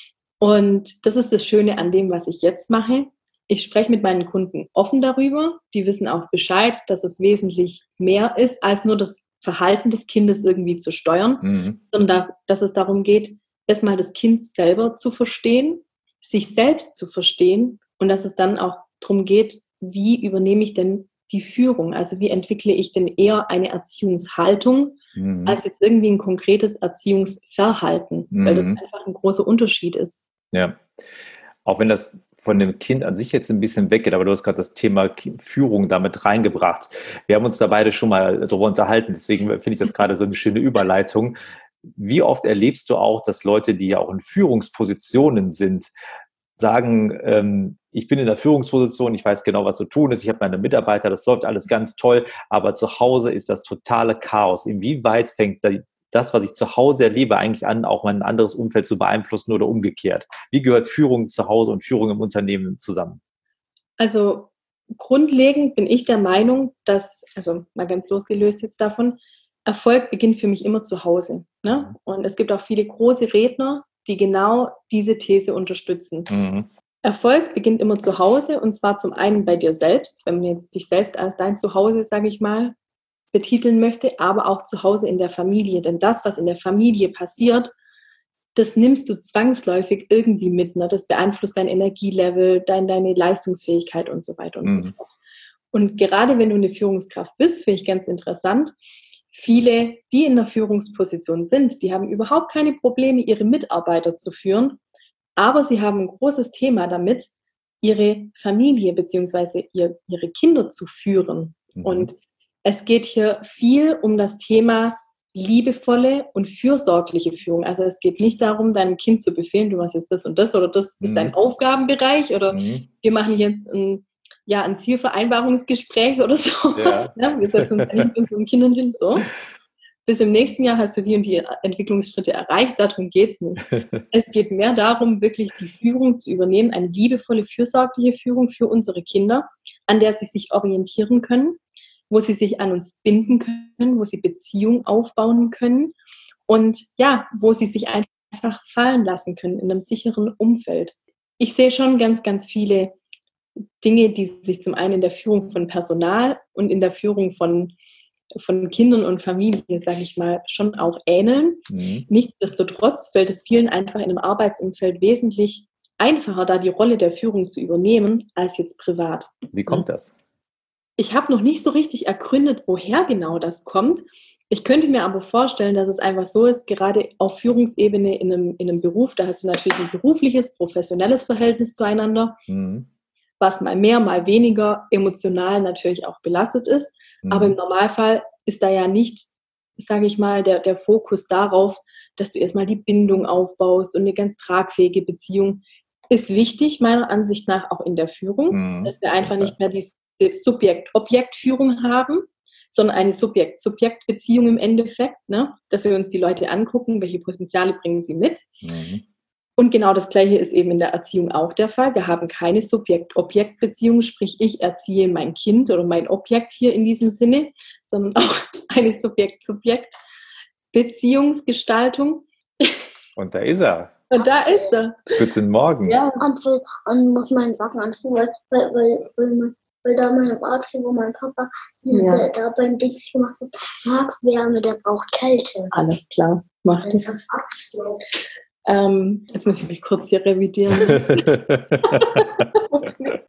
Speaker 3: Und das ist das Schöne an dem, was ich jetzt mache. Ich spreche mit meinen Kunden offen darüber. Die wissen auch Bescheid, dass es wesentlich mehr ist, als nur das Verhalten des Kindes irgendwie zu steuern,
Speaker 2: Mhm.
Speaker 3: sondern da, dass es darum geht, erstmal das Kind selber zu verstehen, sich selbst zu verstehen und dass es dann auch darum geht, wie übernehme ich denn die Führung? Also wie entwickle ich denn eher eine Erziehungshaltung,
Speaker 2: Mhm.
Speaker 3: als jetzt irgendwie ein konkretes Erziehungsverhalten, weil das
Speaker 2: Mhm.
Speaker 3: einfach ein großer Unterschied ist.
Speaker 2: Ja. Auch wenn das von dem Kind an sich jetzt ein bisschen weggeht, aber du hast gerade das Thema Ki- Führung damit reingebracht. Wir haben uns da beide schon mal darüber unterhalten, deswegen finde ich das gerade so eine schöne Überleitung. Wie oft erlebst du auch, dass Leute, die ja auch in Führungspositionen sind, sagen, ähm, ich bin in der Führungsposition, ich weiß genau, was zu tun ist, ich habe meine Mitarbeiter, das läuft alles ganz toll, aber zu Hause ist das totale Chaos. Inwieweit fängt da das, was ich zu Hause erlebe, eigentlich an, auch mein anderes Umfeld zu beeinflussen oder umgekehrt? Wie gehört Führung zu Hause und Führung im Unternehmen zusammen?
Speaker 3: Also grundlegend bin ich der Meinung, dass, also mal ganz losgelöst jetzt davon, Erfolg beginnt für mich immer zu Hause. Ne? Und es gibt auch viele große Redner, die genau diese These unterstützen.
Speaker 2: Mhm.
Speaker 3: Erfolg beginnt immer zu Hause und zwar zum einen bei dir selbst, wenn man jetzt dich selbst als dein Zuhause, sage ich mal, betiteln möchte, aber auch zu Hause in der Familie. Denn das, was in der Familie passiert, das nimmst du zwangsläufig irgendwie mit. Ne? Das beeinflusst dein Energielevel, dein, deine Leistungsfähigkeit und so weiter und so
Speaker 2: Mhm.
Speaker 3: fort. Und gerade wenn du eine Führungskraft bist, finde ich ganz interessant, viele, die in der Führungsposition sind, die haben überhaupt keine Probleme, ihre Mitarbeiter zu führen, aber sie haben ein großes Thema damit, ihre Familie bzw. Ihr, ihre Kinder zu führen.
Speaker 2: Mhm.
Speaker 3: Und es geht hier viel um das Thema liebevolle und fürsorgliche Führung. Also es geht nicht darum, deinem Kind zu befehlen, du machst jetzt das und das oder das ist dein
Speaker 2: Mhm.
Speaker 3: Aufgabenbereich oder
Speaker 2: Mhm.
Speaker 3: wir machen jetzt ein, ja, ein Zielvereinbarungsgespräch oder sowas.
Speaker 2: Ja.
Speaker 3: Ne? Wir setzen uns nicht mit unseren Kindern hin, so. Bis im nächsten Jahr hast du die und die Entwicklungsschritte erreicht, darum geht es nicht. Es geht mehr darum, wirklich die Führung zu übernehmen, eine liebevolle, fürsorgliche Führung für unsere Kinder, an der sie sich orientieren können, wo sie sich an uns binden können, wo sie Beziehungen aufbauen können und ja, wo sie sich einfach fallen lassen können in einem sicheren Umfeld. Ich sehe schon ganz, ganz viele Dinge, die sich zum einen in der Führung von Personal und in der Führung von von Kindern und Familie, sage ich mal, schon auch ähneln.
Speaker 2: Mhm.
Speaker 3: Nichtsdestotrotz fällt es vielen einfach in einem Arbeitsumfeld wesentlich einfacher, da die Rolle der Führung zu übernehmen, als jetzt privat.
Speaker 2: Wie kommt das?
Speaker 3: Ich habe noch nicht so richtig ergründet, woher genau das kommt. Ich könnte mir aber vorstellen, dass es einfach so ist, gerade auf Führungsebene in einem, in einem Beruf, da hast du natürlich ein berufliches, professionelles Verhältnis zueinander,
Speaker 2: Mhm.
Speaker 3: was mal mehr, mal weniger emotional natürlich auch belastet ist. Aber im
Speaker 2: Mhm.
Speaker 3: Normalfall ist da ja nicht, sage ich mal, der, der Fokus darauf, dass du erstmal die Bindung aufbaust und eine ganz tragfähige Beziehung ist wichtig, meiner Ansicht nach auch in der Führung,
Speaker 2: Mhm.
Speaker 3: dass wir
Speaker 2: Auf jeden
Speaker 3: einfach nicht
Speaker 2: Fall.
Speaker 3: mehr diese Subjekt-Objekt-Führung haben, sondern eine Subjekt-Subjekt-Beziehung im Endeffekt, ne? Dass wir uns die Leute angucken, welche Potenziale bringen sie mit.
Speaker 2: Mhm.
Speaker 3: Und genau das Gleiche ist eben in der Erziehung auch der Fall. Wir haben keine Subjekt-Objekt-Beziehung, sprich ich erziehe mein Kind oder mein Objekt hier in diesem Sinne, sondern auch eine Subjekt-Subjekt-Beziehungsgestaltung.
Speaker 2: Und da ist er.
Speaker 3: Und da ist er.
Speaker 2: Guten Morgen.
Speaker 4: Ja, und, will, und muss meinen Sachen anziehen, weil, weil, weil, weil, mein- weil da meine Warze, wo mein Papa
Speaker 3: Ja.
Speaker 4: der, da beim Dings gemacht hat, mag Wärme, der braucht Kälte.
Speaker 3: Alles klar, mach
Speaker 4: Das
Speaker 3: das.
Speaker 4: ist absolut.
Speaker 3: Ähm, jetzt muss ich mich kurz hier revidieren.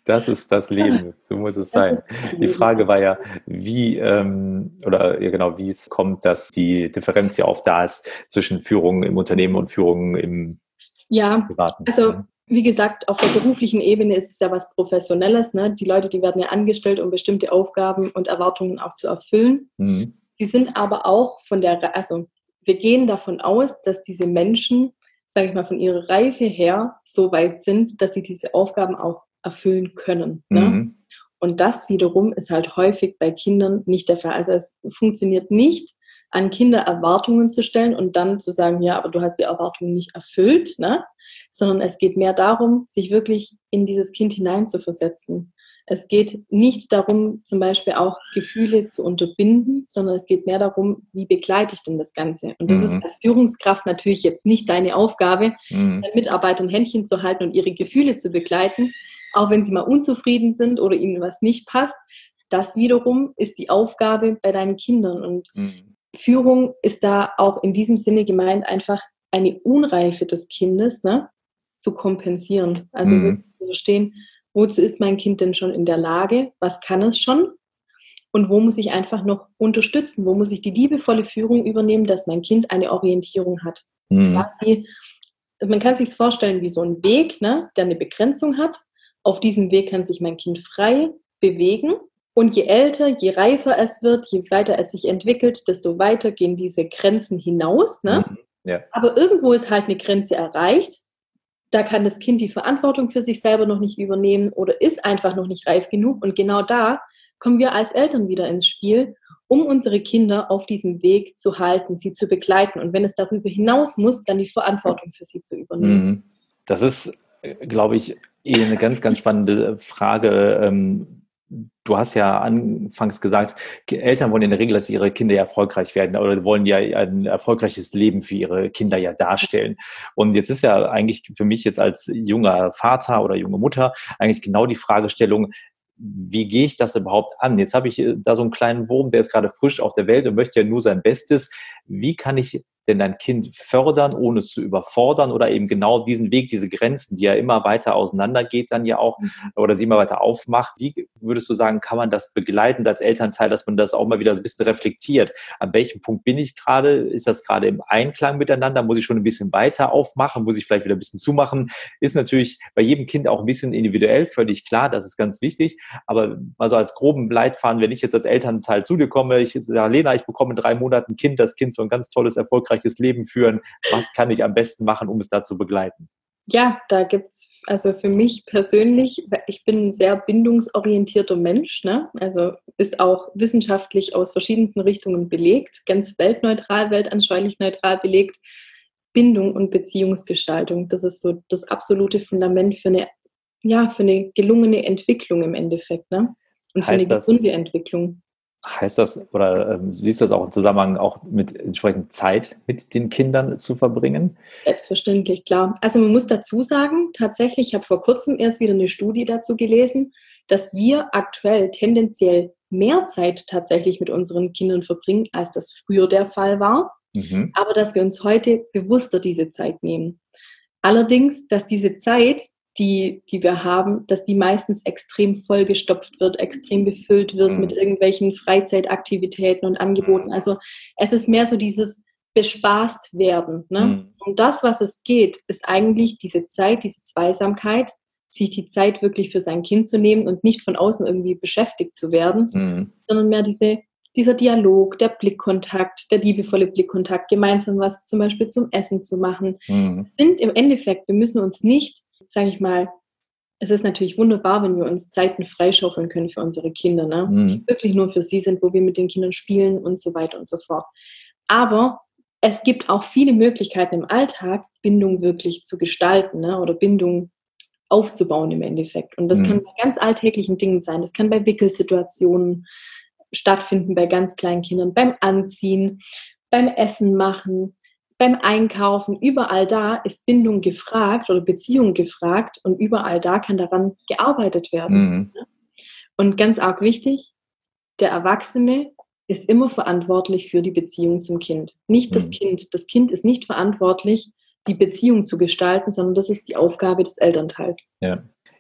Speaker 2: Das ist das Leben, so muss es sein. Die Frage war ja, wie, ähm, oder ja genau, wie es kommt, dass die Differenz ja oft da ist zwischen Führung im Unternehmen und Führung im
Speaker 3: Ja,
Speaker 2: Privaten.
Speaker 3: also wie gesagt, auf der beruflichen Ebene ist es ja was Professionelles. Ne? Die Leute, die werden ja angestellt, um bestimmte Aufgaben und Erwartungen auch zu erfüllen.
Speaker 2: Mhm.
Speaker 3: Die sind aber auch von der, also wir gehen davon aus, dass diese Menschen, sage ich mal, von ihrer Reife her so weit sind, dass sie diese Aufgaben auch erfüllen können. Ne?
Speaker 2: Mhm.
Speaker 3: Und das wiederum ist halt häufig bei Kindern nicht der Fall. Also es funktioniert nicht, an Kinder Erwartungen zu stellen und dann zu sagen, ja, aber du hast die Erwartungen nicht erfüllt, ne? Sondern es geht mehr darum, sich wirklich in dieses Kind hineinzuversetzen. Es geht nicht darum, zum Beispiel auch Gefühle zu unterbinden, sondern es geht mehr darum, wie begleite ich denn das Ganze? Und das
Speaker 2: Mhm.
Speaker 3: ist als Führungskraft natürlich jetzt nicht deine Aufgabe,
Speaker 2: Mhm.
Speaker 3: den Mitarbeitern Händchen zu halten und ihre Gefühle zu begleiten, auch wenn sie mal unzufrieden sind oder ihnen was nicht passt. Das wiederum ist die Aufgabe bei deinen Kindern. Und
Speaker 2: Mhm.
Speaker 3: Führung ist da auch in diesem Sinne gemeint, einfach eine Unreife des Kindes, ne, zu kompensieren. Also
Speaker 2: Mhm.
Speaker 3: wirklich zu verstehen, wozu ist mein Kind denn schon in der Lage? Was kann es schon? Und wo muss ich einfach noch unterstützen? Wo muss ich die liebevolle Führung übernehmen, dass mein Kind eine Orientierung hat?
Speaker 2: Mhm.
Speaker 3: Quasi, man kann sich vorstellen wie so ein Weg, ne, der eine Begrenzung hat. Auf diesem Weg kann sich mein Kind frei bewegen. Und je älter, je reifer es wird, je weiter es sich entwickelt, desto weiter gehen diese Grenzen hinaus. Ne?
Speaker 2: Mhm. Ja.
Speaker 3: Aber irgendwo ist halt eine Grenze erreicht. Da kann das Kind die Verantwortung für sich selber noch nicht übernehmen oder ist einfach noch nicht reif genug. Und genau da kommen wir als Eltern wieder ins Spiel, um unsere Kinder auf diesem Weg zu halten, sie zu begleiten. Und wenn es darüber hinaus muss, dann die Verantwortung für sie zu übernehmen.
Speaker 2: Mhm. Das ist, glaube ich, eh eine ganz, ganz spannende Frage. Ähm, Du hast ja anfangs gesagt, Eltern wollen in der Regel, dass ihre Kinder ja erfolgreich werden oder wollen ja ein erfolgreiches Leben für ihre Kinder ja darstellen. Und jetzt ist ja eigentlich für mich jetzt als junger Vater oder junge Mutter eigentlich genau die Fragestellung, wie gehe ich das überhaupt an? Jetzt habe ich da so einen kleinen Wurm, der ist gerade frisch auf der Welt und möchte ja nur sein Bestes. Wie kann ich denn dein Kind fördern, ohne es zu überfordern oder eben genau diesen Weg, diese Grenzen, die ja immer weiter auseinandergeht dann ja auch oder sie immer weiter aufmacht. Wie würdest du sagen, kann man das begleiten als Elternteil, dass man das auch mal wieder ein bisschen reflektiert? An welchem Punkt bin ich gerade? Ist das gerade im Einklang miteinander? Muss ich schon ein bisschen weiter aufmachen? Muss ich vielleicht wieder ein bisschen zumachen? Ist natürlich bei jedem Kind auch ein bisschen individuell, völlig klar, das ist ganz wichtig. Aber mal so als groben Leitfaden, wenn ich jetzt als Elternteil zu dir komme, ich sage, Lena, ich bekomme in drei Monaten ein Kind, das Kind soll ein ganz tolles, erfolgreiches Leben führen. Was kann ich am besten machen, um es da zu begleiten?
Speaker 3: Ja, da gibt's, also für mich persönlich, ich bin ein sehr bindungsorientierter Mensch, ne? Also ist auch wissenschaftlich aus verschiedensten Richtungen belegt, ganz weltneutral, weltanschaulich neutral belegt. Bindung und Beziehungsgestaltung, das ist so das absolute Fundament für eine, ja, für eine gelungene Entwicklung im Endeffekt, ne? Und für
Speaker 2: Heißt
Speaker 3: eine
Speaker 2: das-
Speaker 3: gesunde Entwicklung.
Speaker 2: Heißt das, oder ähm, siehst du das auch im Zusammenhang auch mit entsprechend Zeit mit den Kindern zu verbringen?
Speaker 3: Selbstverständlich, klar. Also man muss dazu sagen, tatsächlich, ich habe vor kurzem erst wieder eine Studie dazu gelesen, dass wir aktuell tendenziell mehr Zeit tatsächlich mit unseren Kindern verbringen, als das früher der Fall war,
Speaker 2: Mhm.
Speaker 3: aber dass wir uns heute bewusster diese Zeit nehmen. Allerdings, dass diese Zeit, die, die wir haben, dass die meistens extrem vollgestopft wird, extrem befüllt wird
Speaker 2: Mhm.
Speaker 3: mit irgendwelchen Freizeitaktivitäten und Angeboten. Also es ist mehr so dieses bespaßt werden. Ne?
Speaker 2: Mhm.
Speaker 3: Um das, was es geht, ist eigentlich diese Zeit, diese Zweisamkeit, sich die Zeit wirklich für sein Kind zu nehmen und nicht von außen irgendwie beschäftigt zu werden,
Speaker 2: Mhm.
Speaker 3: sondern mehr diese, dieser Dialog, der Blickkontakt, der liebevolle Blickkontakt, gemeinsam was zum Beispiel zum Essen zu machen,
Speaker 2: Mhm.
Speaker 3: sind im Endeffekt, wir müssen uns nicht, sage ich mal, es ist natürlich wunderbar, wenn wir uns Zeiten freischaufeln können für unsere Kinder, ne?
Speaker 2: Mhm.
Speaker 3: Die wirklich nur für sie sind, wo wir mit den Kindern spielen und so weiter und so fort. Aber es gibt auch viele Möglichkeiten im Alltag, Bindung wirklich zu gestalten, ne? Oder Bindung aufzubauen im Endeffekt. Und das
Speaker 2: Mhm.
Speaker 3: kann bei ganz alltäglichen Dingen sein. Das kann bei Wickelsituationen stattfinden, bei ganz kleinen Kindern, beim Anziehen, beim Essen machen, beim Einkaufen. Überall da ist Bindung gefragt oder Beziehung gefragt und überall da kann daran gearbeitet werden.
Speaker 2: Mhm.
Speaker 3: Und ganz arg wichtig, der Erwachsene ist immer verantwortlich für die Beziehung zum Kind. Nicht das
Speaker 2: Mhm.
Speaker 3: Kind. Das Kind ist nicht verantwortlich, die Beziehung zu gestalten, sondern das ist die Aufgabe des Elternteils.
Speaker 2: Ja.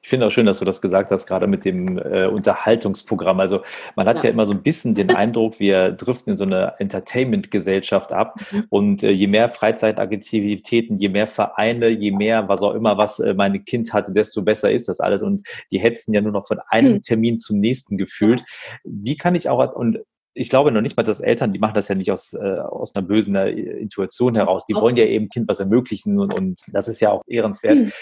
Speaker 2: Ich finde auch schön, dass du das gesagt hast, gerade mit dem äh, Unterhaltungsprogramm. Also man hat ja. ja immer so ein bisschen den Eindruck, wir driften in so eine Entertainment-Gesellschaft ab. Mhm. Und äh, je mehr Freizeitaktivitäten, je mehr Vereine, je mehr was auch immer, was äh, mein Kind hatte, desto besser ist das alles. Und die hetzen ja nur noch von einem mhm. Termin zum nächsten gefühlt. Wie kann ich auch, als, und ich glaube noch nicht mal, dass Eltern, die machen das ja nicht aus, äh, aus einer bösen äh, Intuition heraus. Die wollen ja eben Kind was ermöglichen und, und das ist ja auch ehrenswert. Mhm.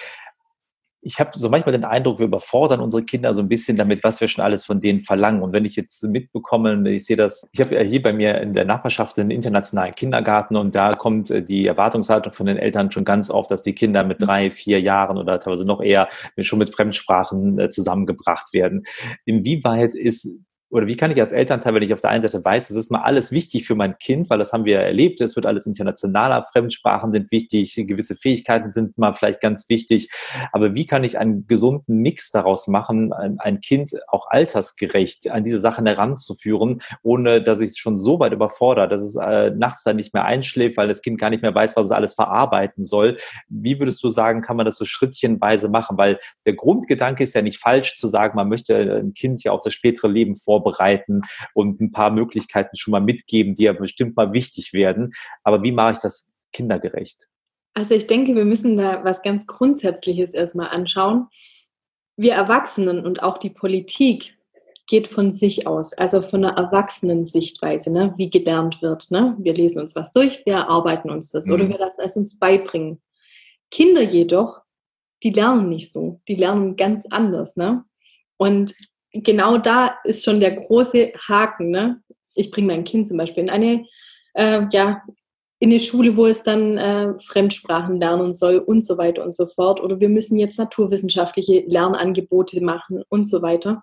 Speaker 2: Ich habe so manchmal den Eindruck, wir überfordern unsere Kinder so ein bisschen damit, was wir schon alles von denen verlangen. Und wenn ich jetzt mitbekomme, ich sehe das, ich habe ja hier bei mir in der Nachbarschaft einen internationalen Kindergarten und da kommt die Erwartungshaltung von den Eltern schon ganz oft, dass die Kinder mit drei, vier Jahren oder teilweise noch eher schon mit Fremdsprachen zusammengebracht werden. Inwieweit ist Oder wie kann ich als Elternteil, wenn ich auf der einen Seite weiß, das ist mal alles wichtig für mein Kind, weil das haben wir ja erlebt, es wird alles internationaler, Fremdsprachen sind wichtig, gewisse Fähigkeiten sind mal vielleicht ganz wichtig, aber wie kann ich einen gesunden Mix daraus machen, ein, ein Kind auch altersgerecht an diese Sachen heranzuführen, ohne dass ich es schon so weit überfordere, dass es äh, nachts dann nicht mehr einschläft, weil das Kind gar nicht mehr weiß, was es alles verarbeiten soll. Wie würdest du sagen, kann man das so schrittchenweise machen? Weil der Grundgedanke ist ja nicht falsch zu sagen, man möchte ein Kind ja auf das spätere Leben vorbereiten, vorbereiten und ein paar Möglichkeiten schon mal mitgeben, die ja bestimmt mal wichtig werden. Aber wie mache ich das kindergerecht?
Speaker 3: Also ich denke, wir müssen da was ganz Grundsätzliches erstmal anschauen. Wir Erwachsenen und auch die Politik geht von sich aus, also von einer Erwachsenen-Sichtweise, ne, wie gelernt wird. Ne? Wir lesen uns was durch, wir erarbeiten uns das mhm. oder wir lassen es uns beibringen. Kinder jedoch, die lernen nicht so, die lernen ganz anders. Ne? Und genau da ist schon der große Haken. Ne? Ich bringe mein Kind zum Beispiel in eine, äh, ja, in eine Schule, wo es dann äh, Fremdsprachen lernen soll und so weiter und so fort. Oder wir müssen jetzt naturwissenschaftliche Lernangebote machen und so weiter.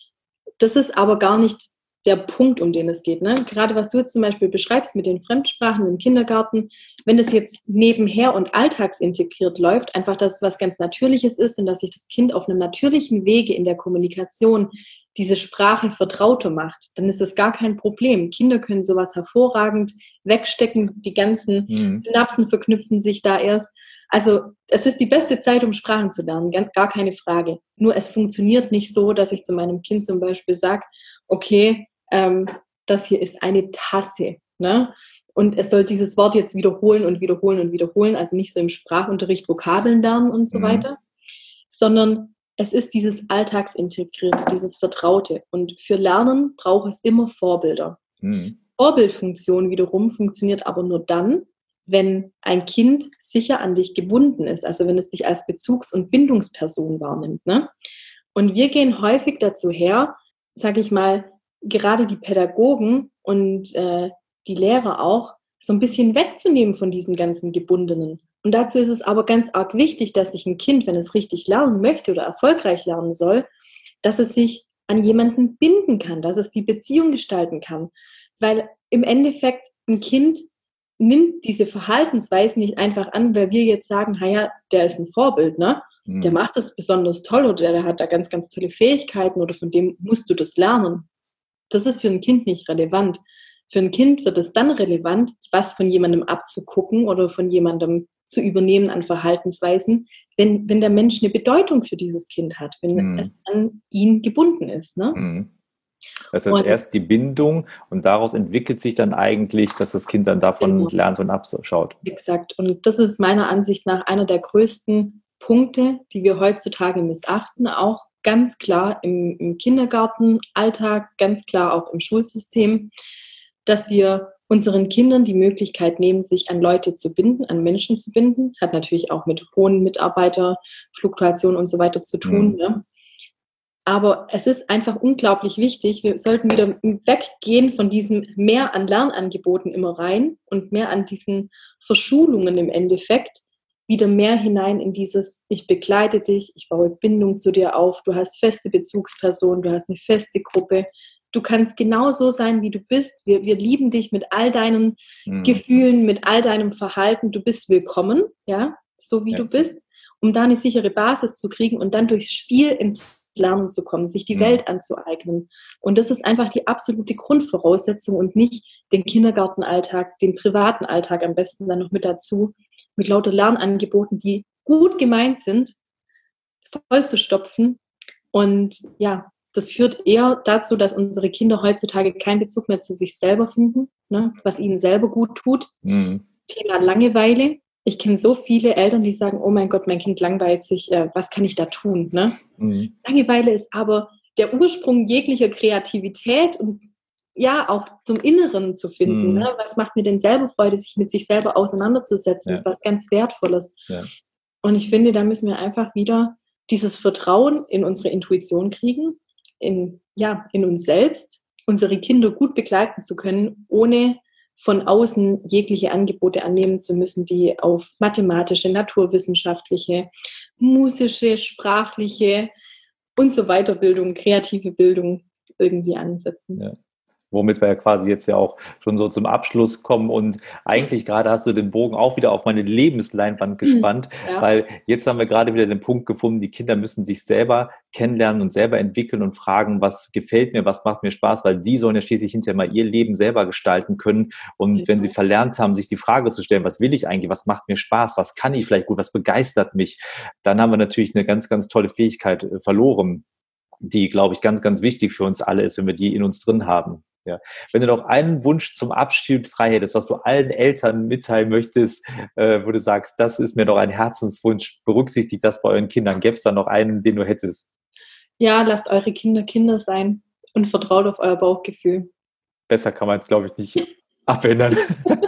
Speaker 3: Das ist aber gar nicht der Punkt, um den es geht. Ne? Gerade was du jetzt zum Beispiel beschreibst mit den Fremdsprachen im Kindergarten, wenn das jetzt nebenher und alltagsintegriert läuft, einfach, dass es was ganz Natürliches ist und dass sich das Kind auf einem natürlichen Wege in der Kommunikation diese Sprache vertrauter macht, dann ist das gar kein Problem. Kinder können sowas hervorragend wegstecken, die ganzen mhm. Synapsen verknüpfen sich da erst. Also es ist die beste Zeit, um Sprachen zu lernen, gar keine Frage. Nur es funktioniert nicht so, dass ich zu meinem Kind zum Beispiel sage, okay, ähm, das hier ist eine Tasse, ne? Und es soll dieses Wort jetzt wiederholen und wiederholen und wiederholen, also nicht so im Sprachunterricht Vokabeln lernen und so mhm. weiter, sondern es ist dieses Alltagsintegrierte, dieses Vertraute. Und für Lernen braucht es immer Vorbilder. Mhm. Vorbildfunktion wiederum funktioniert aber nur dann, wenn ein Kind sicher an dich gebunden ist, also wenn es dich als Bezugs- und Bindungsperson wahrnimmt. Ne? Und wir gehen häufig dazu her, sage ich mal, gerade die Pädagogen und äh, die Lehrer auch, so ein bisschen wegzunehmen von diesem ganzen Gebundenen. Und dazu ist es aber ganz arg wichtig, dass sich ein Kind, wenn es richtig lernen möchte oder erfolgreich lernen soll, dass es sich an jemanden binden kann, dass es die Beziehung gestalten kann. Weil im Endeffekt ein Kind nimmt diese Verhaltensweisen nicht einfach an, weil wir jetzt sagen, ja, der ist ein Vorbild, ne? Mhm. Der macht das besonders toll oder der hat da ganz, ganz tolle Fähigkeiten oder von dem musst du das lernen. Das ist für ein Kind nicht relevant. Für ein Kind wird es dann relevant, was von jemandem abzugucken oder von jemandem zu übernehmen an Verhaltensweisen, wenn, wenn der Mensch eine Bedeutung für dieses Kind hat, wenn mhm. es an ihn gebunden ist. Ne?
Speaker 2: Mhm. Das heißt, und, erst die Bindung und daraus entwickelt sich dann eigentlich, dass das Kind dann davon genau. lernt und abschaut.
Speaker 3: Exakt. Und das ist meiner Ansicht nach einer der größten Punkte, die wir heutzutage missachten, auch ganz klar im, im Kindergartenalltag, ganz klar auch im Schulsystem, dass wir unseren Kindern die Möglichkeit nehmen, sich an Leute zu binden, an Menschen zu binden. Hat natürlich auch mit hohen Mitarbeiterfluktuationen und so weiter zu tun. Mhm. Ne? Aber es ist einfach unglaublich wichtig, wir sollten wieder weggehen von diesem mehr an Lernangeboten immer rein und mehr an diesen Verschulungen im Endeffekt, wieder mehr hinein in dieses, ich begleite dich, ich baue Bindung zu dir auf, du hast feste Bezugspersonen, du hast eine feste Gruppe, du kannst genau so sein, wie du bist, wir, wir lieben dich mit all deinen mhm. Gefühlen, mit all deinem Verhalten, du bist willkommen, ja, so wie ja. du bist, um da eine sichere Basis zu kriegen und dann durchs Spiel ins Lernen zu kommen, sich die mhm. Welt anzueignen. Und das ist einfach die absolute Grundvoraussetzung und nicht den Kindergartenalltag, den privaten Alltag am besten dann noch mit dazu, mit lauter Lernangeboten, die gut gemeint sind, voll zu stopfen. Und ja, das führt eher dazu, dass unsere Kinder heutzutage keinen Bezug mehr zu sich selber finden, ne, was ihnen selber gut tut. Mhm. Thema Langeweile. Ich kenne so viele Eltern, die sagen, oh mein Gott, mein Kind langweilt sich, äh, was kann ich da tun? Ne? Mhm. Langeweile ist aber der Ursprung jeglicher Kreativität und ja, auch zum Inneren zu finden. Mhm. Ne? Was macht mir denn selber Freude, sich mit sich selber auseinanderzusetzen? Ja. Das ist was ganz Wertvolles. Ja. Und ich finde, da müssen wir einfach wieder dieses Vertrauen in unsere Intuition kriegen, in, ja, in uns selbst, unsere Kinder gut begleiten zu können, ohne von außen jegliche Angebote annehmen zu müssen, die auf mathematische, naturwissenschaftliche, musische, sprachliche und so weiter Bildung, kreative Bildung irgendwie ansetzen.
Speaker 2: Ja. Womit wir ja quasi jetzt ja auch schon so zum Abschluss kommen und eigentlich gerade hast du den Bogen auch wieder auf meine Lebensleinwand gespannt, ja. Weil jetzt haben wir gerade wieder den Punkt gefunden, die Kinder müssen sich selber kennenlernen und selber entwickeln und fragen, was gefällt mir, was macht mir Spaß, weil die sollen ja schließlich hinterher mal ihr Leben selber gestalten können und ja. Wenn sie verlernt haben, sich die Frage zu stellen, was will ich eigentlich, was macht mir Spaß, was kann ich vielleicht gut, was begeistert mich, dann haben wir natürlich eine ganz, ganz tolle Fähigkeit verloren, die, glaube ich, ganz, ganz wichtig für uns alle ist, wenn wir die in uns drin haben. Ja. Wenn du noch einen Wunsch zum Abschied frei hättest, was du allen Eltern mitteilen möchtest, äh, wo du sagst, das ist mir doch ein Herzenswunsch, berücksichtigt das bei euren Kindern, gäbe es da noch einen, den du hättest?
Speaker 3: Ja, lasst eure Kinder Kinder sein und vertraut auf euer Bauchgefühl.
Speaker 2: Besser kann man es, glaube ich, nicht abändern.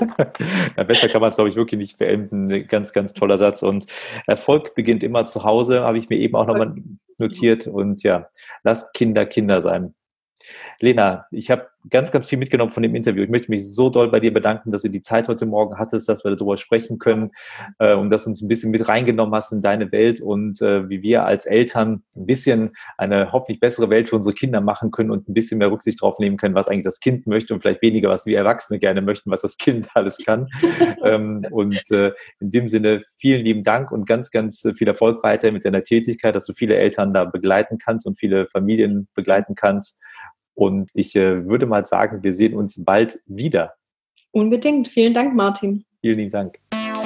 Speaker 2: Ja, besser kann man es, glaube ich, wirklich nicht beenden. Ganz, ganz toller Satz. Und Erfolg beginnt immer zu Hause, habe ich mir eben auch nochmal notiert. Und ja, lasst Kinder Kinder sein. Lena, ich habe ganz, ganz viel mitgenommen von dem Interview. Ich möchte mich so doll bei dir bedanken, dass du die Zeit heute Morgen hattest, dass wir darüber sprechen können äh, und dass du uns ein bisschen mit reingenommen hast in deine Welt und äh, wie wir als Eltern ein bisschen eine hoffentlich bessere Welt für unsere Kinder machen können und ein bisschen mehr Rücksicht drauf nehmen können, was eigentlich das Kind möchte und vielleicht weniger, was wir Erwachsene gerne möchten, was das Kind alles kann. ähm, und äh, in dem Sinne vielen lieben Dank und ganz, ganz viel Erfolg weiter mit deiner Tätigkeit, dass du viele Eltern da begleiten kannst und viele Familien begleiten kannst. Und ich äh, würde mal sagen, wir sehen uns bald wieder.
Speaker 3: Unbedingt. Vielen Dank, Martin.
Speaker 2: Vielen lieben Dank.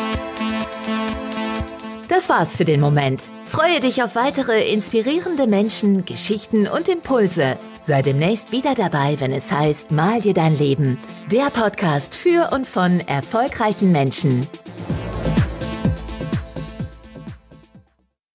Speaker 1: Das war's für den Moment. Freue dich auf weitere inspirierende Menschen, Geschichten und Impulse. Sei demnächst wieder dabei, wenn es heißt, Mal dir dein Leben. Der Podcast für und von erfolgreichen Menschen.